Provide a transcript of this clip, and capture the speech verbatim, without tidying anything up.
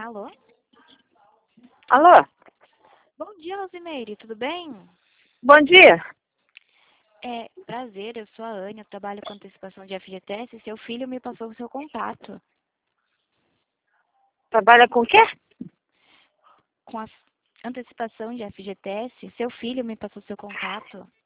Alô? Alô? Bom dia, Rosimeire, tudo bem? Bom dia. É, prazer, eu sou a Anne, eu trabalho com antecipação de F G T S e seu filho me passou o seu contato. Trabalha com o quê? Com a antecipação de F G T S, seu filho me passou o seu contato.